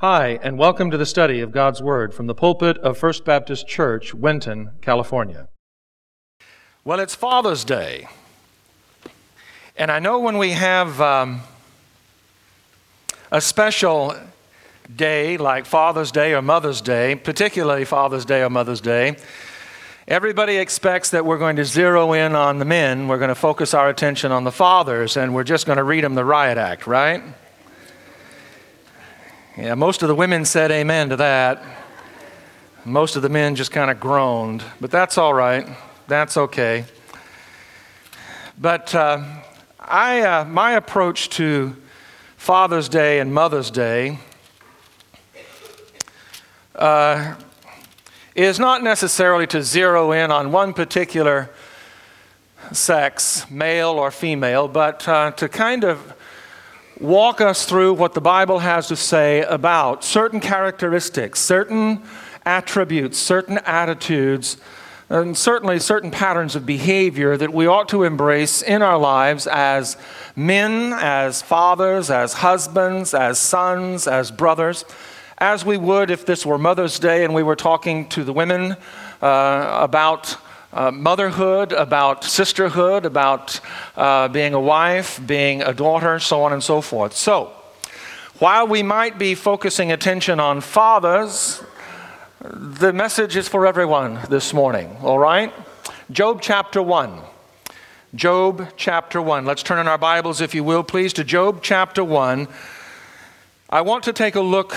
Hi, and welcome to the study of God's Word from the pulpit of First Baptist Church, Winton, California. Well, it's Father's Day, and I know when we have a special day like Father's Day or Mother's Day, particularly Father's Day or Mother's Day, everybody expects that we're going to zero in on the men, we're going to focus our attention on the fathers, and we're just going to read them the riot act, right? Yeah, most of the women said amen to that. Most of the men just kind of groaned, but that's all right. That's okay. But my approach to Father's Day and Mother's Day is not necessarily to zero in on one particular sex, male or female, but to kind of walk us through what the Bible has to say about certain characteristics, certain attributes, certain attitudes, and certainly certain patterns of behavior that we ought to embrace in our lives as men, as fathers, as husbands, as sons, as brothers, as we would if this were Mother's Day and we were talking to the women about motherhood, about sisterhood, about being a wife, being a daughter, so on and so forth. So, while we might be focusing attention on fathers, the message is for everyone this morning, all right? Job chapter 1. Job chapter 1. Let's turn in our Bibles, if you will, please, to Job chapter 1. I want to take a look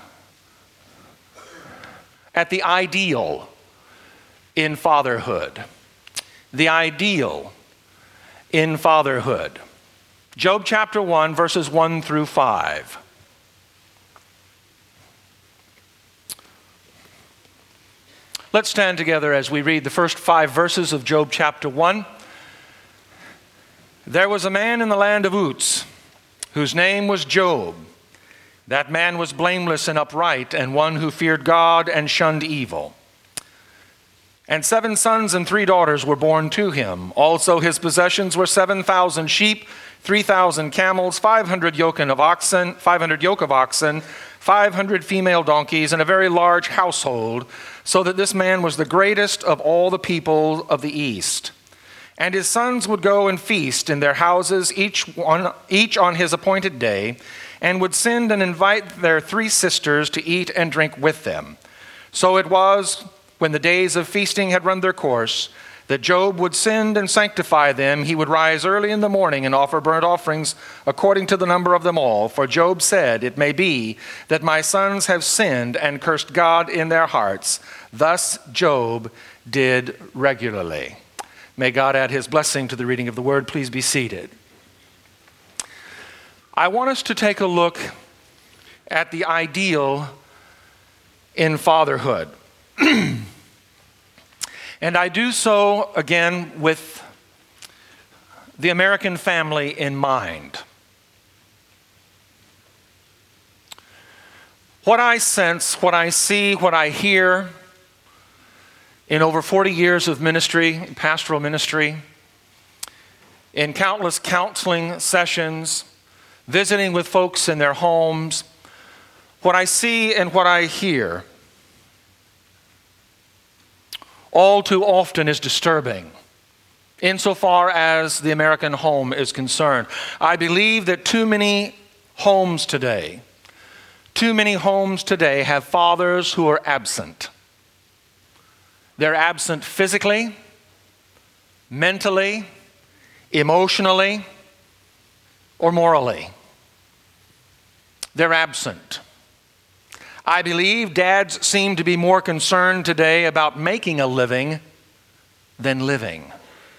at the ideal in fatherhood. The ideal in fatherhood. Job chapter 1, verses 1 through 5. Let's stand together as we read the first 5 verses of Job chapter 1. There was a man in the land of Uz, whose name was Job. That man was blameless and upright, and one who feared God and shunned evil. And 7 sons and 3 daughters were born to him. Also his possessions were 7,000 sheep, 3,000 camels, 500 yoke of oxen, 500 female donkeys, and a very large household, so that this man was the greatest of all the people of the east. And his sons would go and feast in their houses, each on his appointed day, and would send and invite their 3 sisters to eat and drink with them. So it was, when the days of feasting had run their course, that Job would send and sanctify them. He would rise early in the morning and offer burnt offerings according to the number of them all. For Job said, "It may be that my sons have sinned and cursed God in their hearts." Thus Job did regularly. May God add his blessing to the reading of the word. Please be seated. I want us to take a look at the ideal in fatherhood. And I do so, again, with the American family in mind. What I sense, what I see, what I hear in over 40 years of ministry, pastoral ministry, in countless counseling sessions, visiting with folks in their homes, what I see and what I hear all too often is disturbing insofar as the American home is concerned. I believe that too many homes today have fathers who are absent. They're absent physically, mentally, emotionally, or morally. They're absent. I believe dads seem to be more concerned today about making a living than living.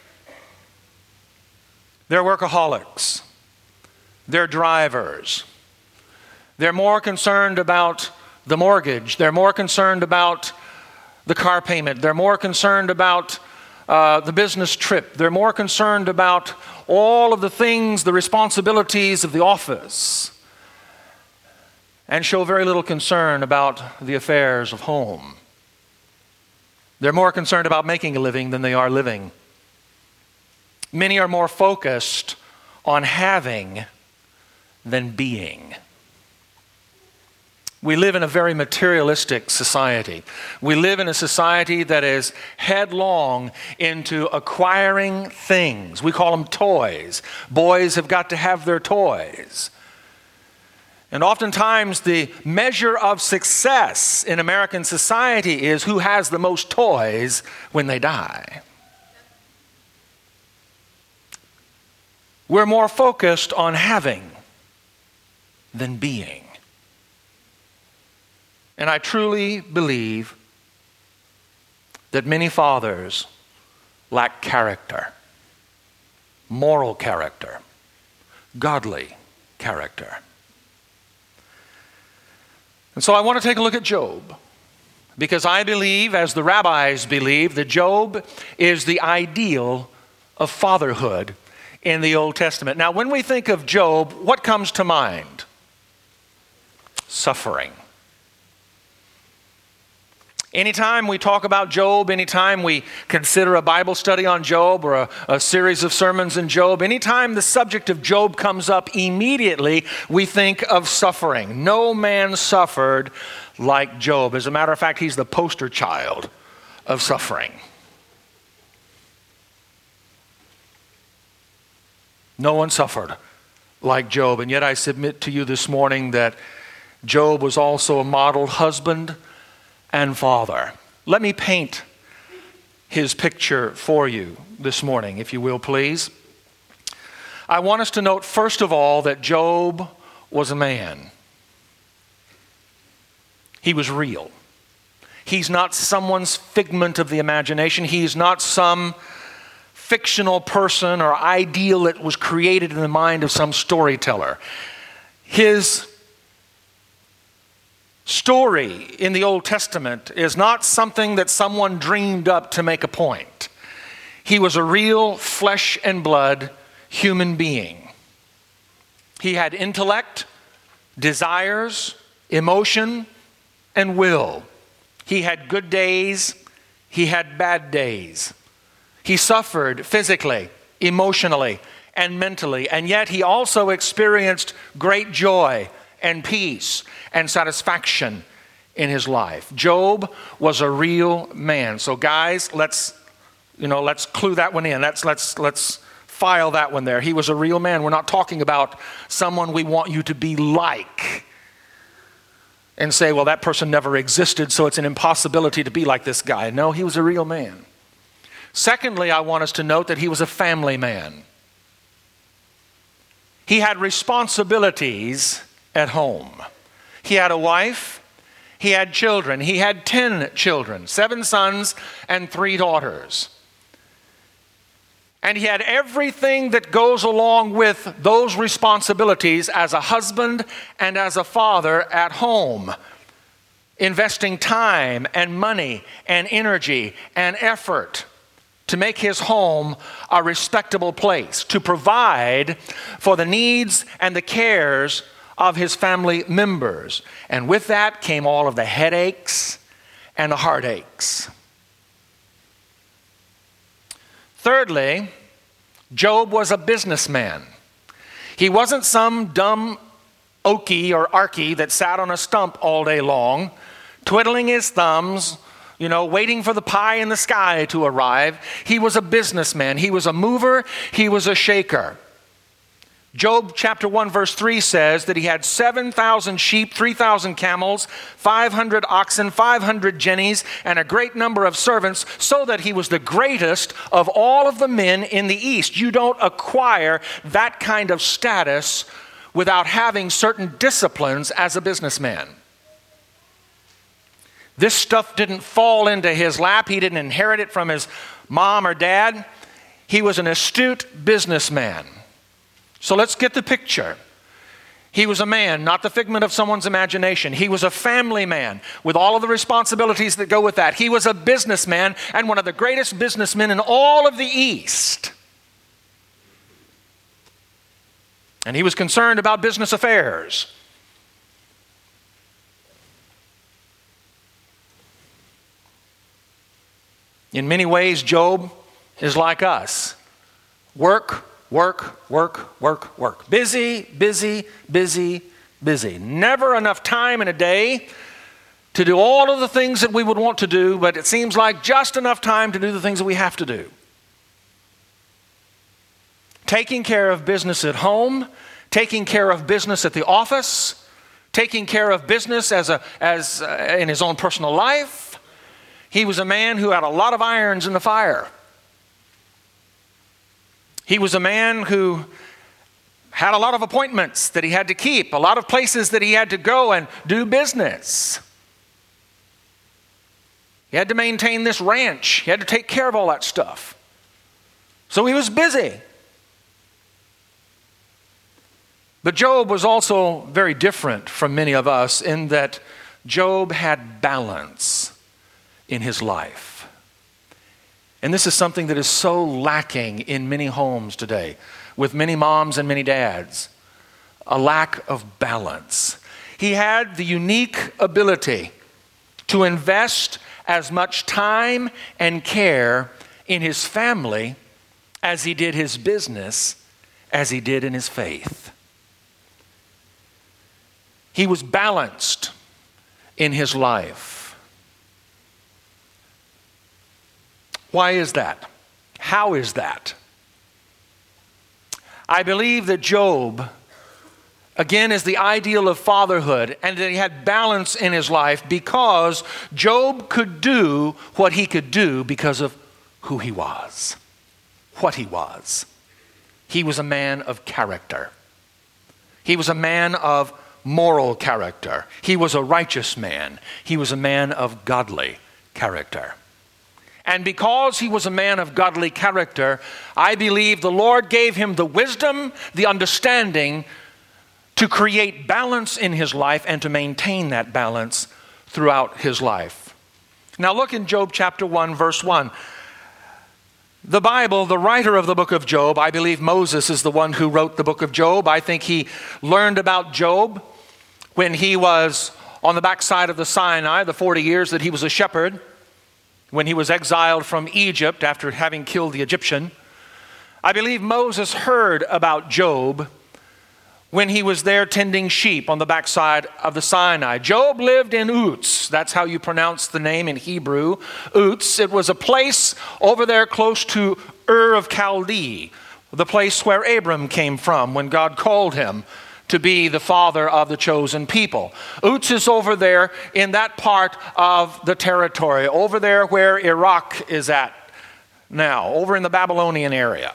They're workaholics. They're drivers. They're more concerned about the mortgage. They're more concerned about the car payment. They're more concerned about the business trip. They're more concerned about all of the things, the responsibilities of the office, and show very little concern about the affairs of home. They're more concerned about making a living than they are living. Many are more focused on having than being. We live in a very materialistic society. We live in a society that is headlong into acquiring things. We call them toys. Boys have got to have their toys. And oftentimes the measure of success in American society is who has the most toys when they die. We're more focused on having than being. And I truly believe that many fathers lack character, moral character, godly character. And so I want to take a look at Job, because I believe, as the rabbis believe, that Job is the ideal of fatherhood in the Old Testament. Now, when we think of Job, what comes to mind? Suffering. Anytime we talk about Job, anytime we consider a Bible study on Job or a series of sermons in Job, anytime the subject of Job comes up, immediately we think of suffering. No man suffered like Job. As a matter of fact, he's the poster child of suffering. No one suffered like Job. And yet I submit to you this morning that Job was also a model husband and father. Let me paint his picture for you this morning, if you will, please. I want us to note, first of all, that Job was a man. He was real. He's not someone's figment of the imagination. He's not some fictional person or ideal that was created in the mind of some storyteller. His story in the Old Testament is not something that someone dreamed up to make a point. He was a real flesh and blood human being. He had intellect, desires, emotion, and will. He had good days. He had bad days. He suffered physically, emotionally, and mentally, and yet he also experienced great joy and peace and satisfaction in his life. Job was a real man. So guys, let's clue that one in. Let's file that one there. He was a real man. We're not talking about someone we want you to be like and say, well, that person never existed, so it's an impossibility to be like this guy. No, he was a real man. Secondly, I want us to note that he was a family man. He had responsibilities at home. He had a wife. He had children. He had 10 children, 7 sons and 3 daughters. And he had everything that goes along with those responsibilities as a husband and as a father at home, investing time and money and energy and effort to make his home a respectable place, to provide for the needs and the cares of his family members. And with that came all of the headaches and the heartaches. Thirdly, Job was a businessman. He wasn't some dumb okie or arky that sat on a stump all day long, twiddling his thumbs, waiting for the pie in the sky to arrive. He was a businessman. He was a mover. He was a shaker. Job chapter 1 verse 3 says that he had 7,000 sheep, 3,000 camels, 500 oxen, 500 jennies, and a great number of servants, so that he was the greatest of all of the men in the East. You don't acquire that kind of status without having certain disciplines as a businessman. This stuff didn't fall into his lap. He didn't inherit it from his mom or dad. He was an astute businessman. So let's get the picture. He was a man, not the figment of someone's imagination. He was a family man with all of the responsibilities that go with that. He was a businessman and one of the greatest businessmen in all of the East. And he was concerned about business affairs. In many ways, Job is like us. Work, work, work, work, work. Busy, busy, busy, Busy. Never enough time in a day to do all of the things that we would want to do, but it seems like just enough time to do the things that we have to do. Taking care of business at home, taking care of business at the office, taking care of business in his own personal life. He was a man who had a lot of irons in the fire. He was a man who had a lot of appointments that he had to keep, a lot of places that he had to go and do business. He had to maintain this ranch. He had to take care of all that stuff. So he was busy. But Job was also very different from many of us in that Job had balance in his life. And this is something that is so lacking in many homes today, with many moms and many dads. A lack of balance. He had the unique ability to invest as much time and care in his family as he did his business, as he did in his faith. He was balanced in his life. Why is that? How is that? I believe that Job, again, is the ideal of fatherhood, and that he had balance in his life because Job could do what he could do because of who he was, what he was. He was a man of character. He was a man of moral character. He was a righteous man. He was a man of godly character. And because he was a man of godly character, I believe the Lord gave him the wisdom, the understanding to create balance in his life and to maintain that balance throughout his life. Now look in Job chapter 1, verse 1. The Bible, the writer of the book of Job, I believe Moses is the one who wrote the book of Job. I think he learned about Job when he was on the backside of the Sinai, the 40 years that he was a shepherd, when he was exiled from Egypt after having killed the Egyptian. I believe Moses heard about Job when he was there tending sheep on the backside of the Sinai. Job lived in Uz. That's how you pronounce the name in Hebrew. Uz. It was a place over there close to Ur of Chaldee, the place where Abram came from when God called him to be the father of the chosen people. Uz is over there in that part of the territory, over there where Iraq is at now, over in the Babylonian area.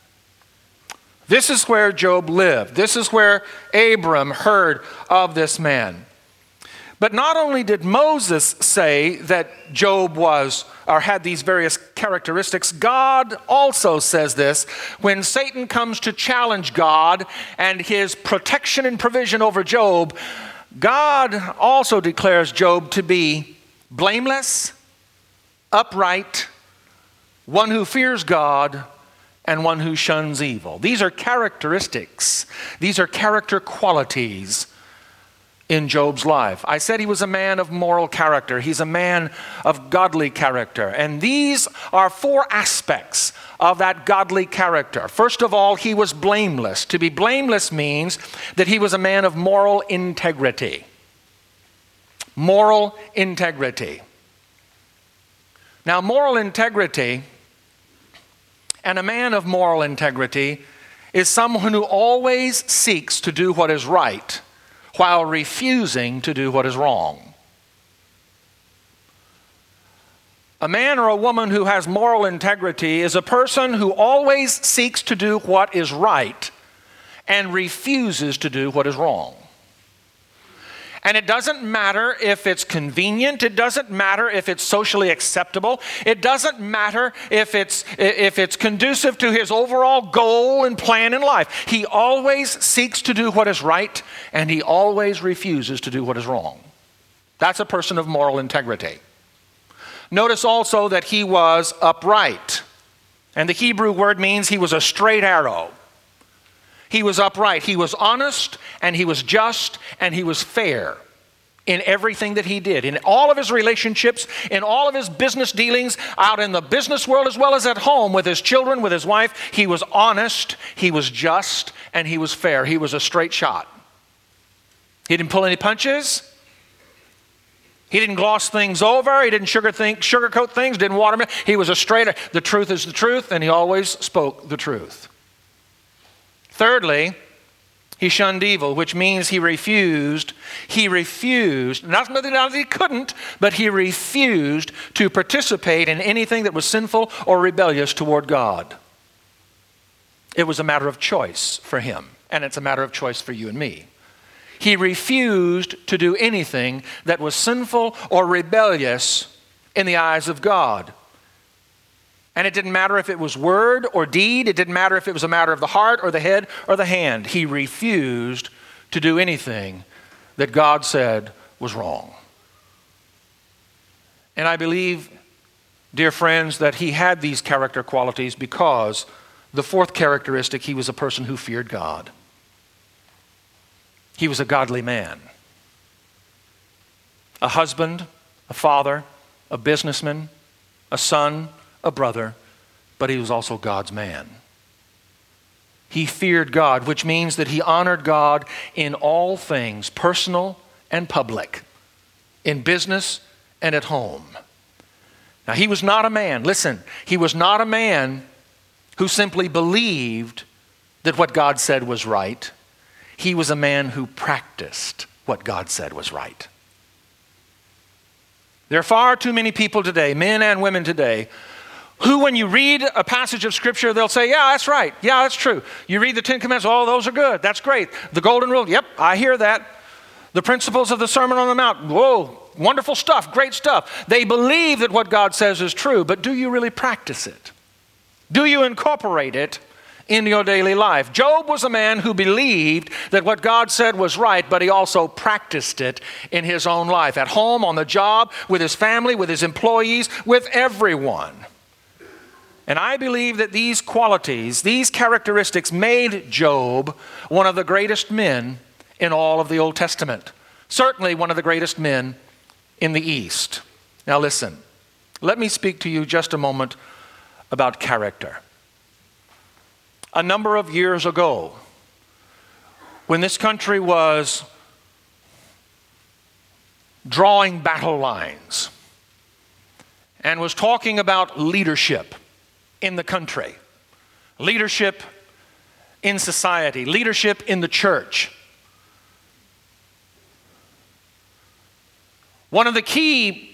This is where Job lived. This is where Abram heard of this man. But not only did Moses say that Job was or had these various characteristics, God also says this when Satan comes to challenge God and his protection and provision over Job. God also declares Job to be blameless, upright, one who fears God, and one who shuns evil. These are characteristics. These are character qualities in Job's life. I said he was a man of moral character. He's a man of godly character. And these are four aspects of that godly character. First of all, he was blameless. To be blameless means that he was a man of moral integrity. Moral integrity. Now, moral integrity and a man of moral integrity is someone who always seeks to do what is right while refusing to do what is wrong. A man or a woman who has moral integrity is a person who always seeks to do what is right and refuses to do what is wrong. And it doesn't matter if it's convenient. It doesn't matter if it's socially acceptable. It doesn't matter if it's conducive to his overall goal and plan in life. He always seeks to do what is right, and he always refuses to do what is wrong. That's a person of moral integrity. Notice also that he was upright. And the Hebrew word means he was a straight arrow. He was upright. He was honest, and he was just, and he was fair in everything that he did. In all of his relationships, in all of his business dealings, out in the business world as well as at home with his children, with his wife, he was honest, he was just, and he was fair. He was a straight shot. He didn't pull any punches. He didn't gloss things over. He didn't sugarcoat things, didn't water them. He was a straight, the truth is the truth, and he always spoke the truth. Thirdly, he shunned evil, which means he refused, not that he couldn't, but he refused to participate in anything that was sinful or rebellious toward God. It was a matter of choice for him, and it's a matter of choice for you and me. He refused to do anything that was sinful or rebellious in the eyes of God. And it didn't matter if it was word or deed. It didn't matter if it was a matter of the heart or the head or the hand. He refused to do anything that God said was wrong. And I believe, dear friends, that he had these character qualities because the fourth characteristic, he was a person who feared God. He was a godly man. A husband, a father, a businessman, a son, a brother, but he was also God's man. He feared God, which means that he honored God in all things, personal and public, in business and at home. Now, he was not a man, listen, he was not a man who simply believed that what God said was right. He was a man who practiced what God said was right. There are far too many people today, men and women today, who when you read a passage of Scripture, they'll say, yeah, that's right. Yeah, that's true. You read the Ten Commandments, oh, those are good. That's great. The Golden Rule, yep, I hear that. The principles of the Sermon on the Mount, whoa, wonderful stuff, great stuff. They believe that what God says is true, but do you really practice it? Do you incorporate it in your daily life? Job was a man who believed that what God said was right, but he also practiced it in his own life, at home, on the job, with his family, with his employees, with everyone. And I believe that these qualities, these characteristics made Job one of the greatest men in all of the Old Testament. Certainly one of the greatest men in the East. Now listen, let me speak to you just a moment about character. A number of years ago, when this country was drawing battle lines and was talking about leadership in the country, leadership in society, leadership in the church, one of the key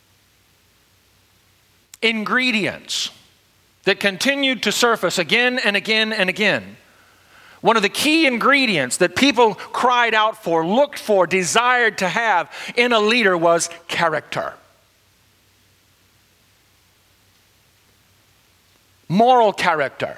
ingredients that continued to surface again and again and again, one of the key ingredients that people cried out for, looked for, desired to have in a leader was character. Moral character.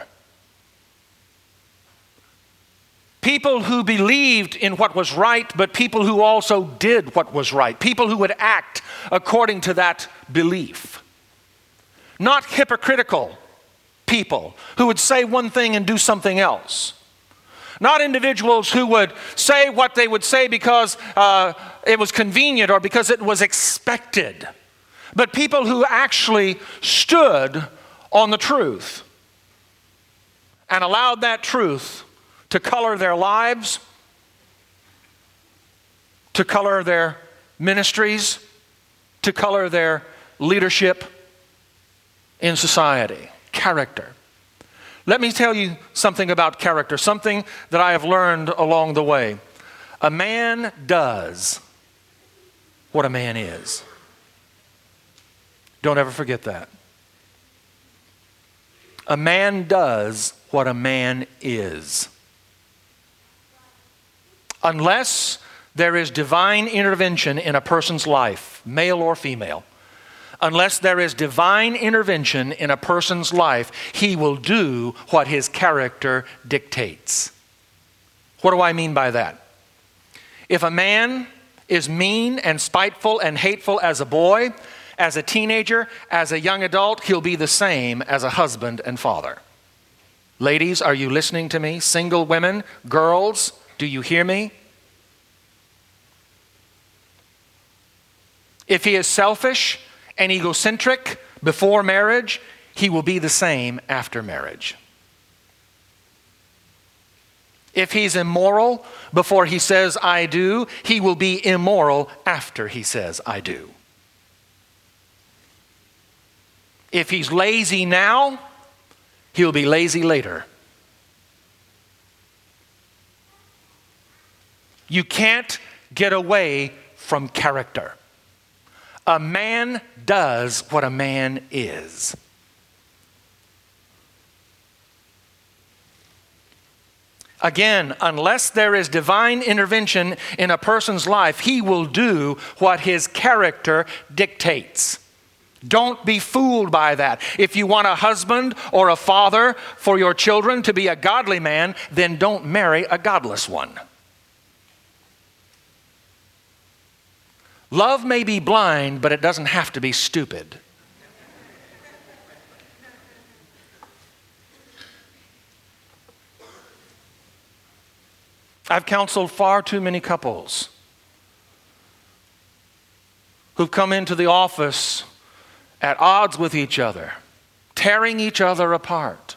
People who believed in what was right, but people who also did what was right. People who would act according to that belief. Not hypocritical people who would say one thing and do something else. Not individuals who would say what they would say because it was convenient or because it was expected. But people who actually stood on the truth and allowed that truth to color their lives, to color their ministries, to color their leadership in society. Character. Let me tell you something about character, something that I have learned along the way. A man does what a man is. Don't ever forget that. A man does what a man is. Unless there is divine intervention in a person's life, male or female, unless there is divine intervention in a person's life, he will do what his character dictates. What do I mean by that? If a man is mean and spiteful and hateful as a boy, as a teenager, as a young adult, he'll be the same as a husband and father. Ladies, are you listening to me? Single women, girls, do you hear me? If he is selfish and egocentric before marriage, he will be the same after marriage. If he's immoral before he says, I do, he will be immoral after he says, I do. If he's lazy now, he'll be lazy later. You can't get away from character. A man does what a man is. Again, unless there is divine intervention in a person's life, he will do what his character dictates. Don't be fooled by that. If you want a husband or a father for your children to be a godly man, then don't marry a godless one. Love may be blind, but it doesn't have to be stupid. I've counseled far too many couples who've come into the office at odds with each other, tearing each other apart,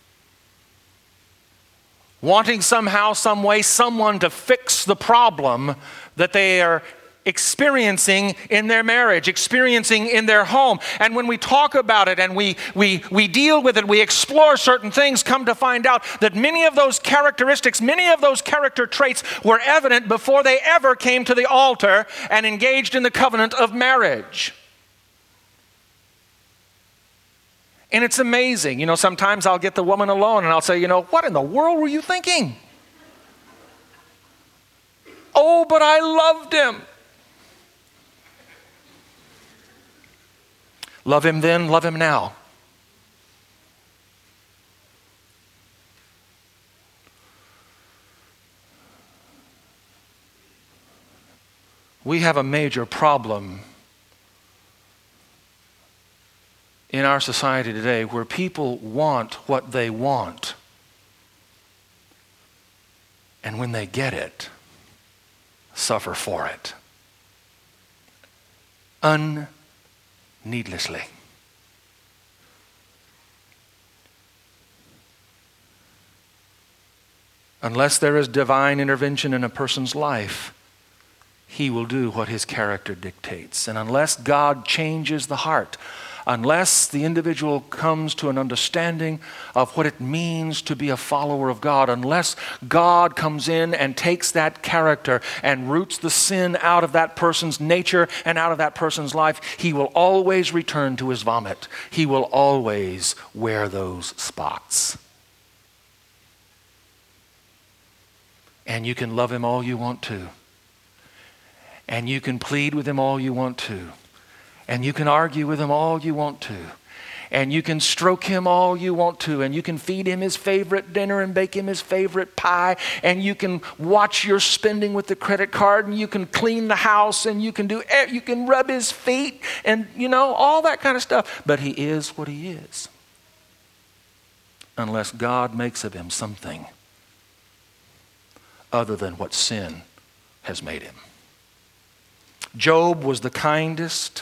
wanting somehow, some way, someone to fix the problem that they are experiencing in their marriage, experiencing in their home. And when we talk about it and we deal with it, we explore certain things, come to find out that many of those characteristics, many of those character traits were evident before they ever came to the altar and engaged in the covenant of marriage. And it's amazing. You know, sometimes I'll get the woman alone and I'll say, you know, what in the world were you thinking? Oh, but I loved him. Love him then, love him now. We have a major problem in our society today where people want what they want. And when they get it, suffer for it. Needlessly. Unless there is divine intervention in a person's life, he will do what his character dictates. And unless God changes the heart, unless the individual comes to an understanding of what it means to be a follower of God, unless God comes in and takes that character and roots the sin out of that person's nature and out of that person's life, he will always return to his vomit. He will always wear those spots. And you can love him all you want to. And you can plead with him all you want to. And you can argue with him all you want to. And you can stroke him all you want to. And you can feed him his favorite dinner and bake him his favorite pie. And you can watch your spending with the credit card. And you can clean the house. And you can rub his feet. And, you know, all that kind of stuff. But he is what he is. Unless God makes of him something other than what sin has made him. Job was the kindest,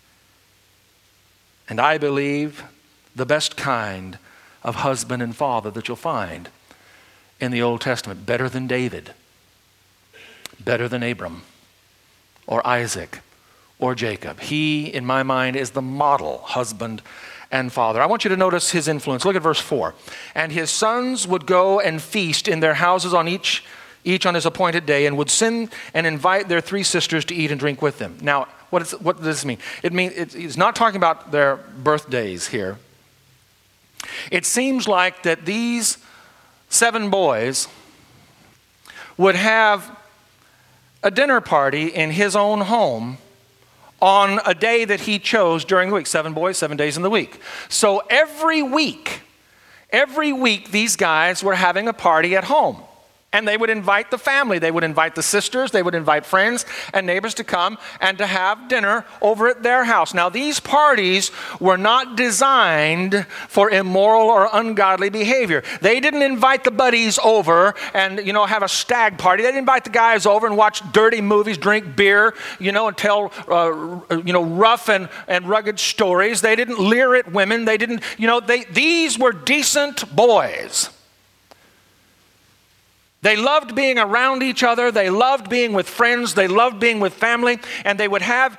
and I believe the best kind of husband and father that you'll find in the Old Testament. Better than David, better than Abram, or Isaac, or Jacob. He, in my mind, is the model husband and father. I want you to notice his influence. Look at verse 4. And his sons would go and feast in their houses on each on his appointed day, and would send and invite their 3 sisters to eat and drink with them. Now, what does this mean? It means it's not talking about their birthdays here. It seems like that these 7 boys would have a dinner party in his own home on a day that he chose during the week. 7 boys, 7 days in the week. So every week, these guys were having a party at home. And they would invite the family. They would invite the sisters. They would invite friends and neighbors to come and to have dinner over at their house. Now, these parties were not designed for immoral or ungodly behavior. They didn't invite the buddies over and, have a stag party. They didn't invite the guys over and watch dirty movies, drink beer, and tell, rough and rugged stories. They didn't leer at women. They didn't, these were decent boys. They loved being around each other. They loved being with friends. They loved being with family. And they would have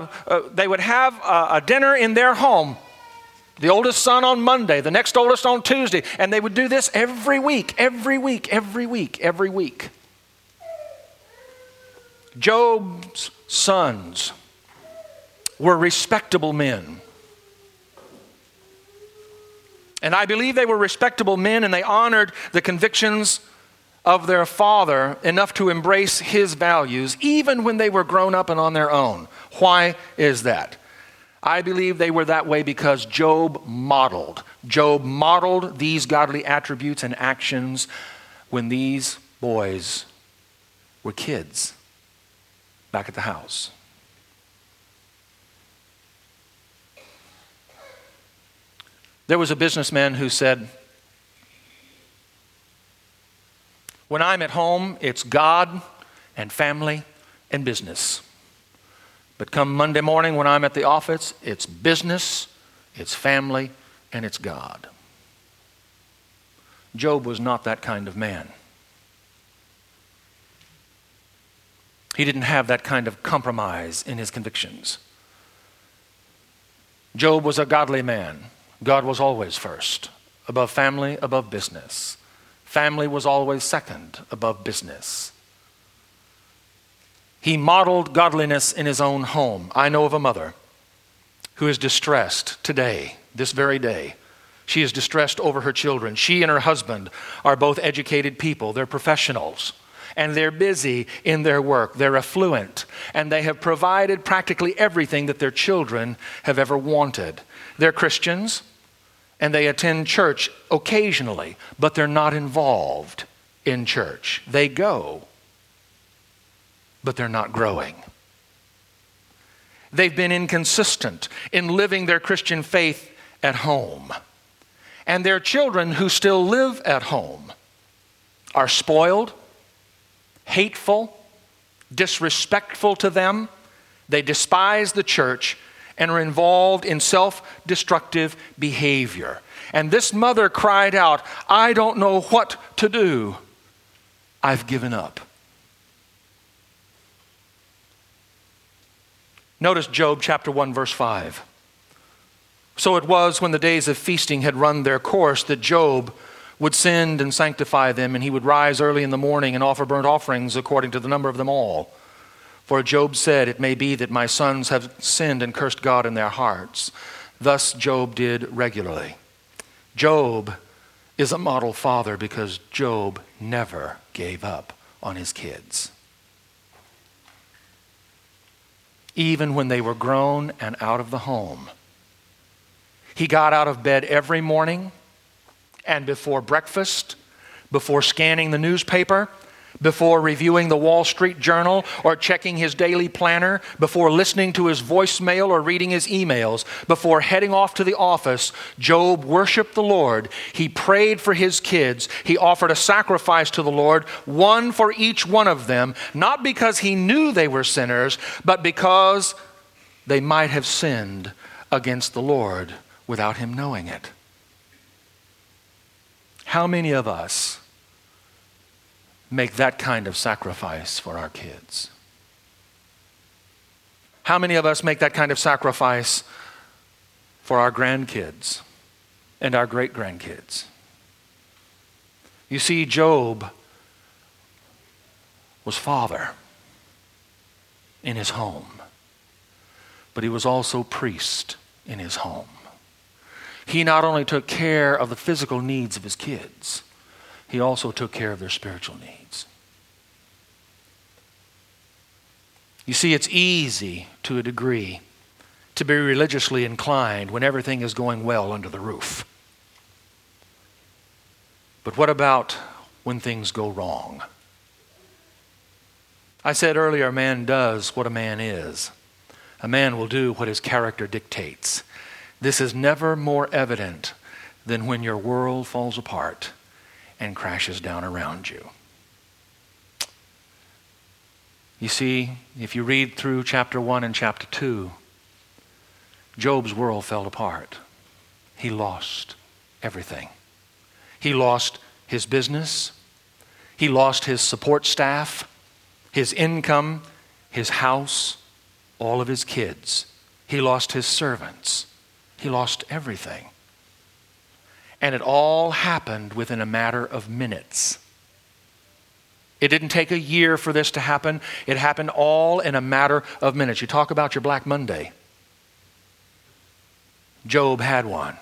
a dinner in their home. The oldest son on Monday, the next oldest on Tuesday. And they would do this every week, every week, every week, every week. Job's sons were respectable men. And I believe they were respectable men, and they honored the convictions of their father enough to embrace his values, even when they were grown up and on their own. Why is that? I believe they were that way because Job modeled these godly attributes and actions when these boys were kids back at the house. There was a businessman who said, "When I'm at home, it's God and family and business. But come Monday morning when I'm at the office, it's business, it's family, and it's God." Job was not that kind of man. He didn't have that kind of compromise in his convictions. Job was a godly man. God was always first, above family, above business. Family was always second, above business. He modeled godliness in his own home. I know of a mother who is distressed today, this very day. She is distressed over her children. She and her husband are both educated people. They're professionals, and they're busy in their work. They're affluent, and they have provided practically everything that their children have ever wanted. They're Christians, and they attend church occasionally, but they're not involved in church. They go, but they're not growing. They've been inconsistent in living their Christian faith at home. And their children who still live at home are spoiled, hateful, disrespectful to them. They despise the church and are involved in self-destructive behavior. And this mother cried out, "I don't know what to do. I've given up." Notice Job chapter 1, verse 5. "So it was when the days of feasting had run their course that Job would send and sanctify them, and he would rise early in the morning and offer burnt offerings according to the number of them all. For Job said, 'It may be that my sons have sinned and cursed God in their hearts.' Thus Job did regularly." Job is a model father because Job never gave up on his kids. Even when they were grown and out of the home. He got out of bed every morning, and before breakfast, before scanning the newspaper, before reviewing the Wall Street Journal or checking his daily planner, before listening to his voicemail or reading his emails, before heading off to the office, Job worshiped the Lord. He prayed for his kids. He offered a sacrifice to the Lord, one for each one of them, not because he knew they were sinners, but because they might have sinned against the Lord without him knowing it. How many of us make that kind of sacrifice for our kids? How many of us make that kind of sacrifice for our grandkids and our great-grandkids? You see, Job was father in his home, but he was also priest in his home. He not only took care of the physical needs of his kids, he also took care of their spiritual needs. You see, it's easy to a degree to be religiously inclined when everything is going well under the roof. But what about when things go wrong? I said earlier, a man does what a man is. A man will do what his character dictates. This is never more evident than when your world falls apart and crashes down around you. You see, if you read through chapter 1 and chapter 2, Job's world fell apart. He lost everything. He lost his business. He lost his support staff, his income, his house, all of his kids. He lost his servants. He lost everything. And it all happened within a matter of minutes. It didn't take a year for this to happen. It happened all in a matter of minutes. You talk about your Black Monday. Job had one.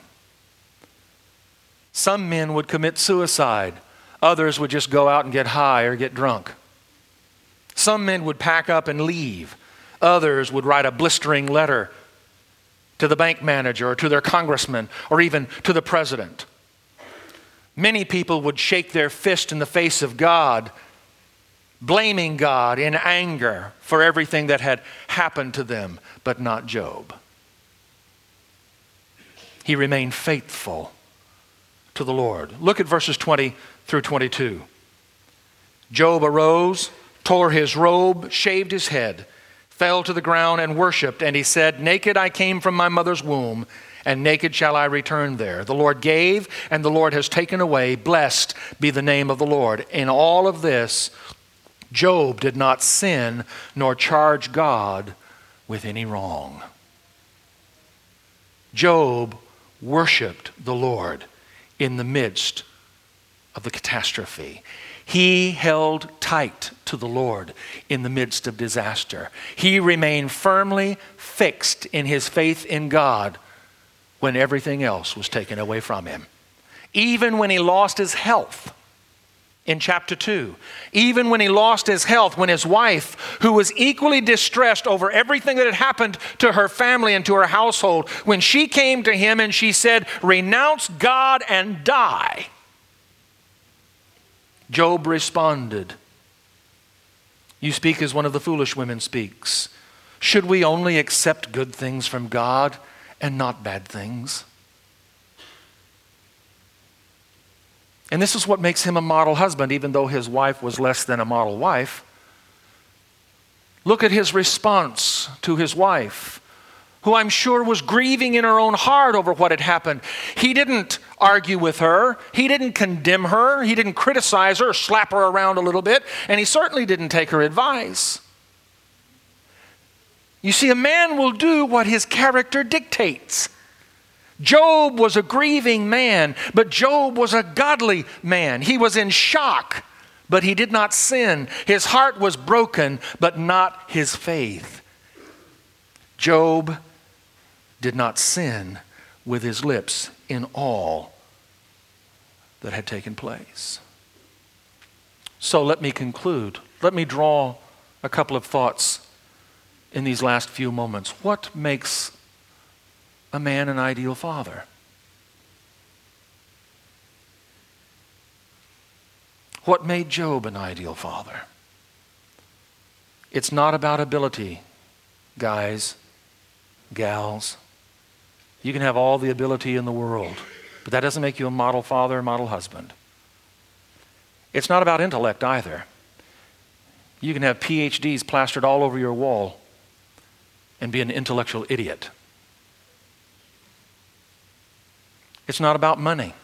Some men would commit suicide. Others would just go out and get high or get drunk. Some men would pack up and leave. Others would write a blistering letter to the bank manager or to their congressman or even to the president. Many people would shake their fist in the face of God, blaming God in anger for everything that had happened to them, but not Job. He remained faithful to the Lord. Look at verses 20 through 22. Job arose, tore his robe, shaved his head, fell to the ground and worshipped, and he said, "Naked I came from my mother's womb, and naked shall I return there. The Lord gave, and the Lord has taken away. Blessed be the name of the Lord." In all of this, Job did not sin nor charge God with any wrong. Job worshiped the Lord in the midst of the catastrophe. He held tight to the Lord in the midst of disaster. He remained firmly fixed in his faith in God when everything else was taken away from him. Even when he lost his health in chapter 2, even when he lost his health, when his wife, who was equally distressed over everything that had happened to her family and to her household, when she came to him and she said, "Renounce God and die," Job responded, "You speak as one of the foolish women speaks. Should we only accept good things from God and not bad things?" And this is what makes him a model husband, even though his wife was less than a model wife. Look at his response to his wife, who I'm sure was grieving in her own heart over what had happened. He didn't argue with her. He didn't condemn her. He didn't criticize her or slap her around a little bit. And he certainly didn't take her advice. You see, a man will do what his character dictates. Job was a grieving man, but Job was a godly man. He was in shock, but he did not sin. His heart was broken, but not his faith. Job did not sin with his lips in all that had taken place. So let me conclude. Let me draw a couple of thoughts in these last few moments. What makes a man an ideal father? What made Job an ideal father? It's not about ability, guys, gals. You can have all the ability in the world, but that doesn't make you a model father or model husband. It's not about intellect either. You can have PhDs plastered all over your wall and be an intellectual idiot. It's not about money.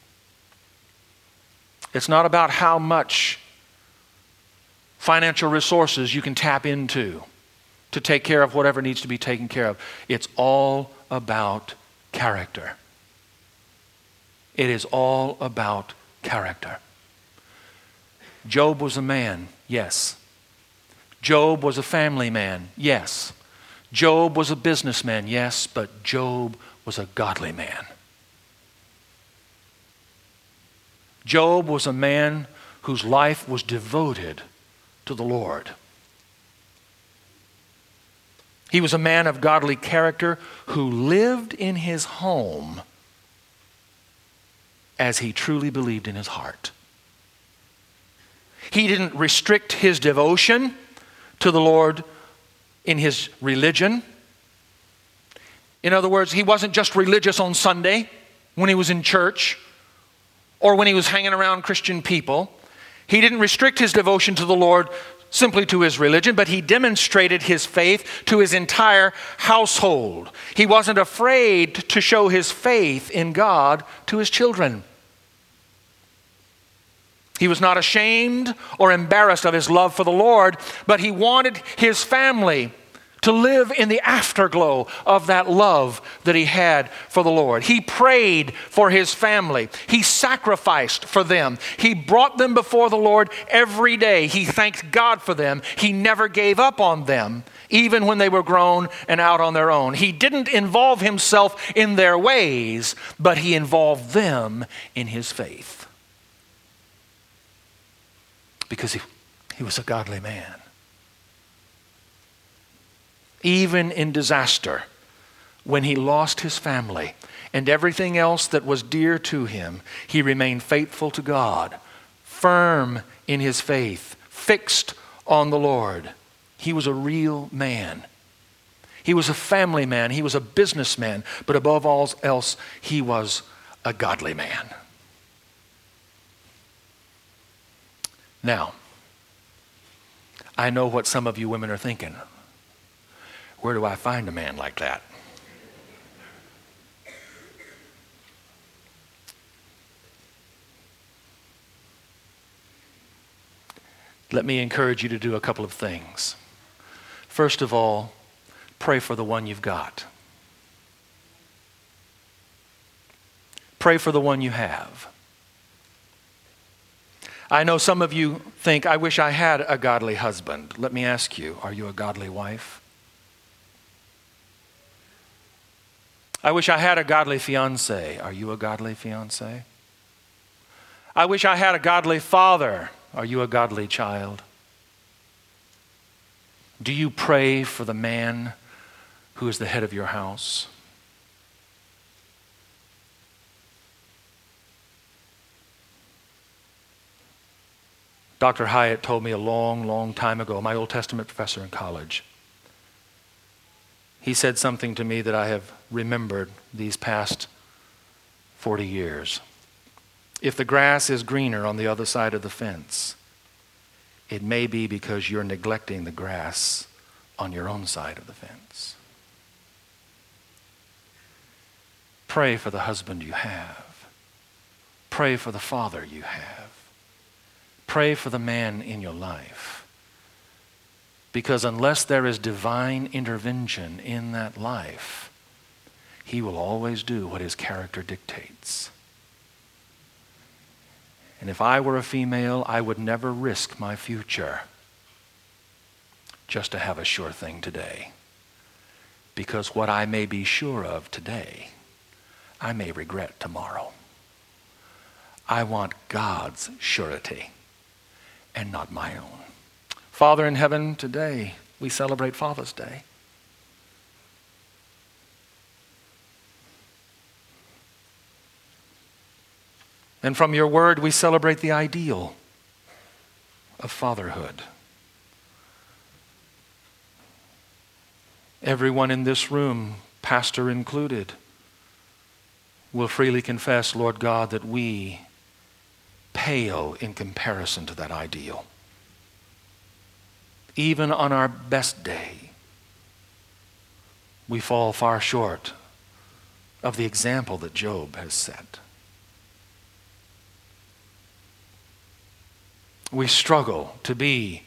It's not about how much financial resources you can tap into to take care of whatever needs to be taken care of. It's all about character. It is all about character. Job was a man, yes. Job was a family man, yes. Job was a businessman, yes, but Job was a godly man. Job was a man whose life was devoted to the Lord. He was a man of godly character who lived in his home as he truly believed in his heart. He didn't restrict his devotion to the Lord in his religion. In other words, he wasn't just religious on Sunday when he was in church or when he was hanging around Christian people. He didn't restrict his devotion to the Lord simply to his religion, but he demonstrated his faith to his entire household. He wasn't afraid to show his faith in God to his children. He was not ashamed or embarrassed of his love for the Lord, but he wanted his family to live in the afterglow of that love that he had for the Lord. He prayed for his family. He sacrificed for them. He brought them before the Lord every day. He thanked God for them. He never gave up on them, even when they were grown and out on their own. He didn't involve himself in their ways, but he involved them in his faith. Because he was a godly man. Even in disaster, when he lost his family and everything else that was dear to him, he remained faithful to God, firm in his faith, fixed on the Lord. He was a real man. He was a family man. He was a businessman. But above all else, he was a godly man. Now, I know what some of you women are thinking. Where do I find a man like that? Let me encourage you to do a couple of things. First of all, pray for the one you've got. Pray for the one you have. I know some of you think, I wish I had a godly husband. Let me ask you, are you a godly wife? I wish I had a godly fiance. Are you a godly fiance? I wish I had a godly father. Are you a godly child? Do you pray for the man who is the head of your house? Dr. Hyatt told me a long, long time ago, my Old Testament professor in college. He said something to me that I have remembered these past 40 years. If the grass is greener on the other side of the fence, it may be because you're neglecting the grass on your own side of the fence. Pray for the husband you have. Pray for the father you have. Pray for the man in your life. Because unless there is divine intervention in that life, he will always do what his character dictates. And if I were a female, I would never risk my future just to have a sure thing today. Because what I may be sure of today, I may regret tomorrow. I want God's surety and not my own. Father in heaven, today we celebrate Father's Day. And from your word, we celebrate the ideal of fatherhood. Everyone in this room, pastor included, will freely confess, Lord God, that we pale in comparison to that ideal. Even on our best day, we fall far short of the example that Job has set. We struggle to be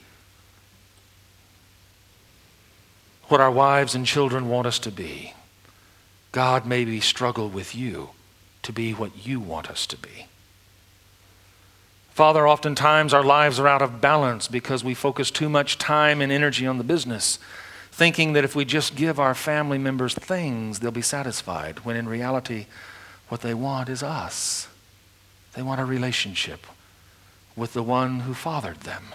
what our wives and children want us to be. God, maybe struggle with you to be what you want us to be. Father, oftentimes our lives are out of balance because we focus too much time and energy on the business, thinking that if we just give our family members things, they'll be satisfied, when in reality, what they want is us. They want a relationship with the one who fathered them.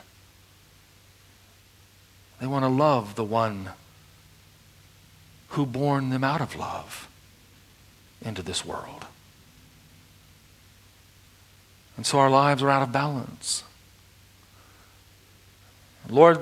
They want to love the one who born them out of love into this world. And so our lives are out of balance. Lord,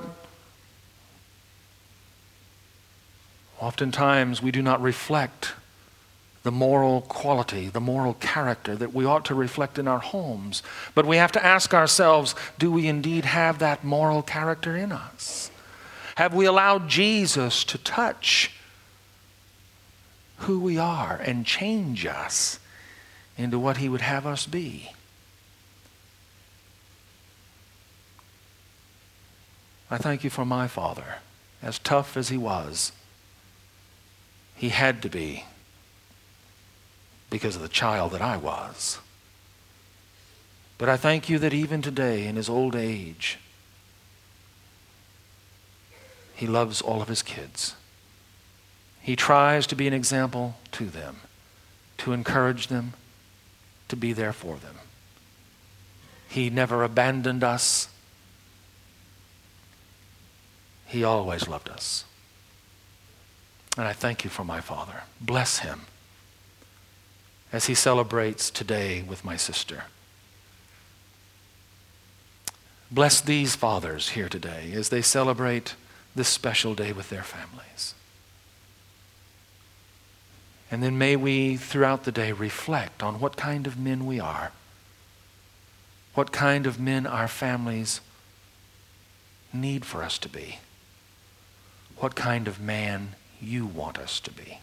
oftentimes we do not reflect the moral quality, the moral character that we ought to reflect in our homes. But we have to ask ourselves, do we indeed have that moral character in us? Have we allowed Jesus to touch who we are and change us into what he would have us be? I thank you for my father. As tough as he was, he had to be because of the child that I was. But I thank you that even today, in his old age, he loves all of his kids. He tries to be an example to them, to encourage them, to be there for them. He never abandoned us. He always loved us. And I thank you for my father. Bless him as he celebrates today with my sister. Bless these fathers here today as they celebrate this special day with their families. And then may we, throughout the day, reflect on what kind of men we are, what kind of men our families need for us to be, what kind of man you want us to be.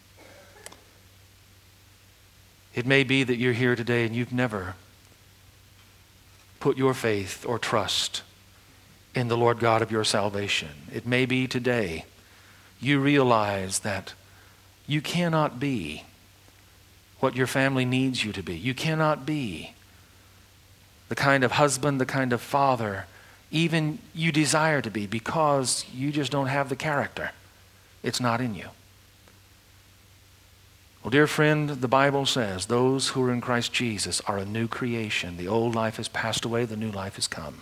It may be that you're here today and you've never put your faith or trust in the Lord God of your salvation. It may be today you realize that you cannot be what your family needs you to be. You cannot be the kind of husband, the kind of father even you desire to be because you just don't have the character. It's not in you. Well, dear friend, the Bible says those who are in Christ Jesus are a new creation. The old life has passed away, the new life has come.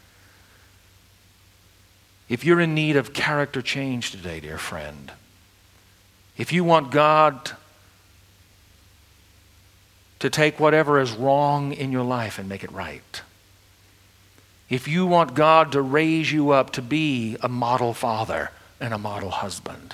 If you're in need of character change today, dear friend, if you want God to take whatever is wrong in your life and make it right, if you want God to raise you up to be a model father and a model husband,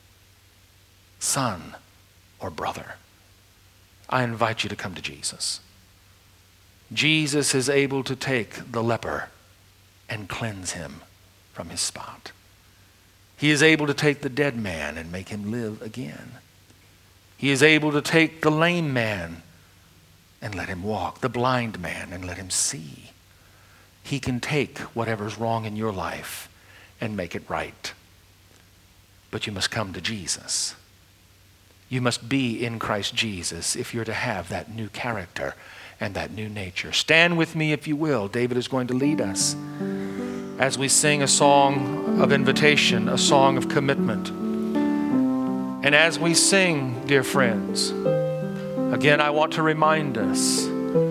son, or brother, I invite you to come to Jesus. Jesus is able to take the leper and cleanse him from his spot. He is able to take the dead man and make him live again. He is able to take the lame man and let him walk, the blind man and let him see. He can take whatever's wrong in your life and make it right. But you must come to Jesus. You must be in Christ Jesus if you're to have that new character and that new nature. Stand with me if you will. David is going to lead us as we sing a song of invitation, a song of commitment. And as we sing, dear friends, again, I want to remind us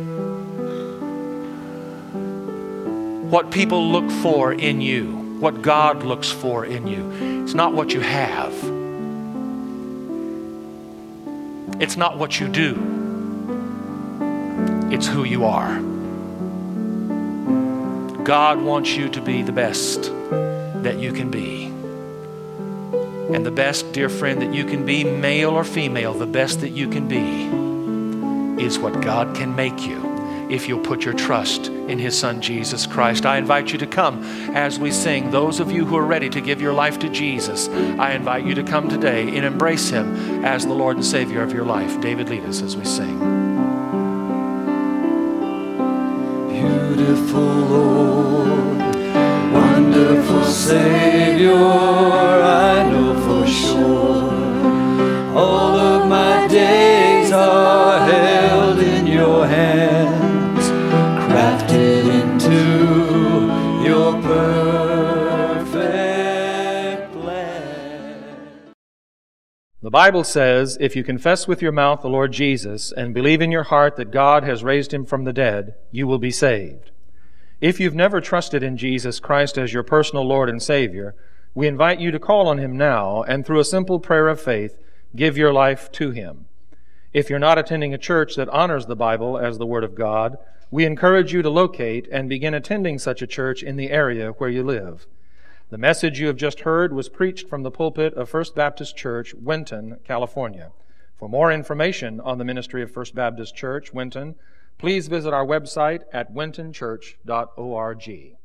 what people look for in you, what God looks for in you. It's not what you have. It's not what you do. It's who you are. God wants you to be the best that you can be. And the best, dear friend, that you can be, male or female, the best that you can be is what God can make you if you'll put your trust in His Son, Jesus Christ. I invite you to come as we sing. Those of you who are ready to give your life to Jesus, I invite you to come today and embrace Him as the Lord and Savior of your life. David, lead us as we sing. Beautiful Lord, wonderful Savior, I know for sure all of my days are held in your hands, crafted into your perfect plan. The Bible says, if you confess with your mouth the Lord Jesus and believe in your heart that God has raised Him from the dead, you will be saved. If you've never trusted in Jesus Christ as your personal Lord and Savior, we invite you to call on Him now and through a simple prayer of faith, give your life to Him. If you're not attending a church that honors the Bible as the Word of God, we encourage you to locate and begin attending such a church in the area where you live. The message you have just heard was preached from the pulpit of First Baptist Church, Winton, California. For more information on the ministry of First Baptist Church, Winton, please visit our website at wintonchurch.org.